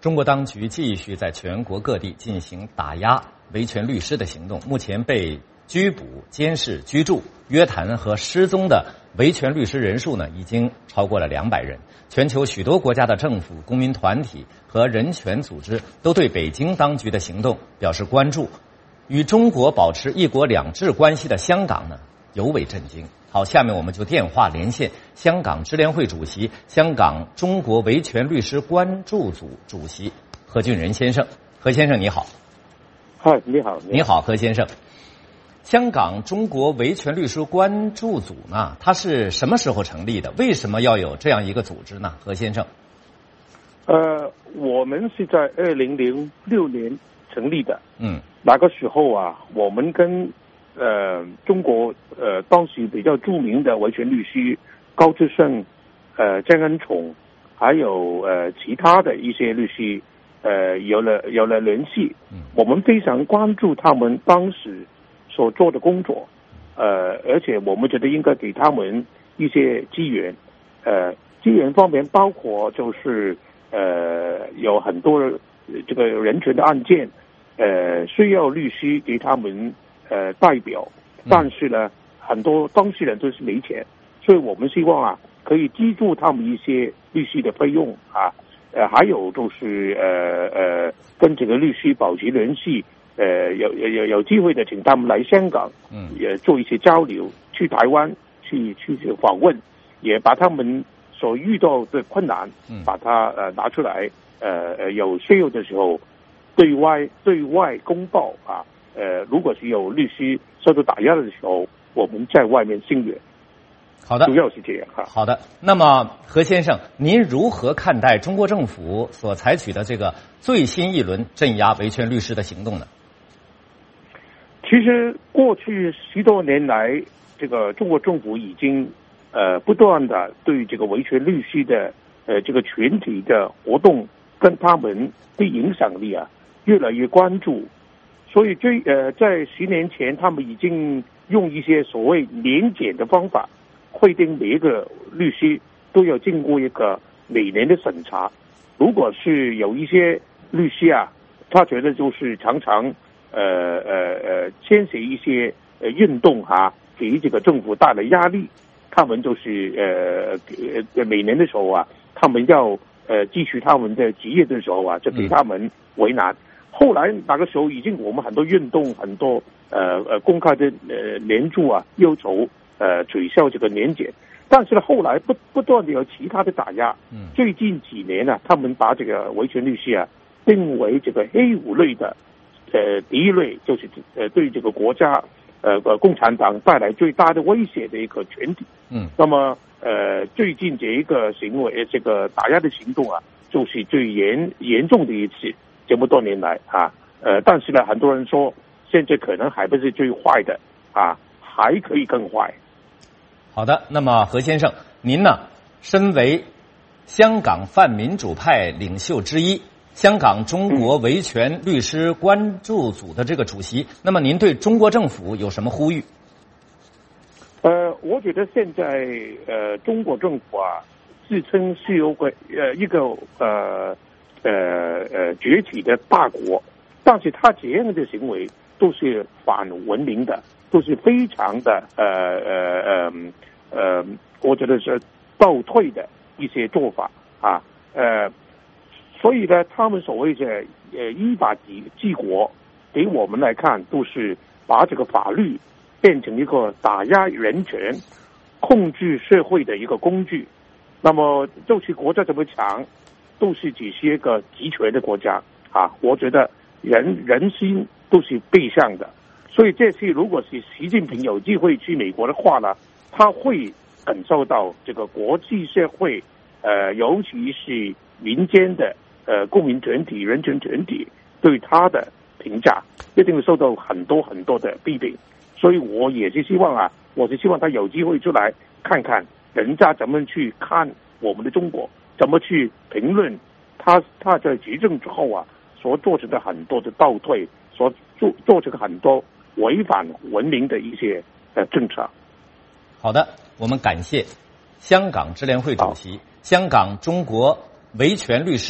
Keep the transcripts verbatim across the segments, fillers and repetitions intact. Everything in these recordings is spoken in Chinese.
中国当局继续在全国各地进行打压维权律师的行动。目前被拘捕、监视、居住、约谈和失踪的维权律师人数呢，已经超过了两百人。全球许多国家的政府、公民团体和人权组织都对北京当局的行动表示关注。与中国保持一国两制关系的香港呢，尤为震惊。好，下面我们就电话连线香港支联会主席、香港中国维权律师关注组主席何俊仁先生。何先生你好。 嗨，你好。 你好，何先生。香港中国维权律师关注组呢，它是什么时候成立的？为什么要有这样一个组织呢？何先生。 呃，我们是在二零零六年成立的。 嗯。 那个时候啊，我们跟呃中国呃当时比较著名的维权律师高志胜、呃张恩宠，还有呃其他的一些律师呃有了有了联系。嗯。我们非常关注他们当时所做的工作，呃，而且我们觉得应该给他们一些资源，呃，资源方面包括就是呃有很多这个人权的案件，呃，需要律师给他们呃代表，但是呢，很多当事人都是没钱，所以我们希望啊，可以资助他们一些律师的费用啊，呃，还有就是呃呃跟这个律师保持联系。呃，有有有有机会的，请他们来香港，嗯，也做一些交流，去台湾去去访问，也把他们所遇到的困难，嗯，把它呃拿出来，呃呃，有需要的时候，对外对外公报啊，呃，如果是有律师受到打压的时候，我们在外面声援。 好的， 主要是这样哈。 好的，那么何先生，您如何看待中国政府所采取的这个最新一轮镇压维权律师的行动呢？ 其实过去十多年来，这个中国政府已经呃不断的对这个维权律师的呃这个群体的活动跟他们的影响力啊越来越关注，所以最呃在十年前，他们已经用一些所谓年检的方法，规定每一个律师都要经过一个每年的审查。如果是有一些律师啊，他觉得就是常常呃呃呃，牵涉一些呃运动哈、啊，给这个政府带来压力，他们就是呃呃每年的时候啊，他们要呃继续他们的职业的时候啊，就给他们为难。嗯、后来那个时候已经我们很多运动很多呃呃公开的呃联署啊，要求呃取消这个年检，但是呢后来不不断的有其他的打压。嗯，最近几年呢、啊，他们把这个维权律师啊定为这个黑五类的。呃，第一类就是呃对这个国家呃呃共产党带来最大的威胁的一个群体。嗯，那么呃最近这一个行为，这个打压的行动啊，就是最严严重的一次，这么多年来啊，呃，但是呢，很多人说现在可能还不是最坏的啊，还可以更坏。 好的，那么何先生，您呢，身为香港泛民主派领袖之一。香港中国维权律师关注组的这个主席，那么您对中国政府有什么呼吁？ 呃，我觉得现在呃中国政府啊，自称是有个呃一个呃呃呃崛起的大国，但是他这样的行为都是反文明的，都是非常的呃呃呃呃，我觉得是倒退的一些做法啊，呃。所以呢，他们所谓的呃依法治治国，给我们来看，都是把这个法律变成一个打压人权、控制社会的一个工具。那么，就是国家怎么强，都是只是一个集权的国家啊。我觉得人人心都是背向的，所以这次如果是习近平有机会去美国的话呢，他会感受到这个国际社会，呃，尤其是民间的。呃，公民团体、人权团体对他的评价一定会受到很多很多的批评，所以我也是希望啊，我是希望他有机会出来看看人家怎么去看我们的中国，怎么去评论他他在执政之后啊所做成的很多的倒退，所做做成的很多违反文明的一些呃政策。 好的，我们感谢香港支联会主席、香港中国维权律师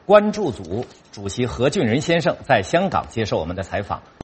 关注组主席何俊仁先生在香港接受我们的采访。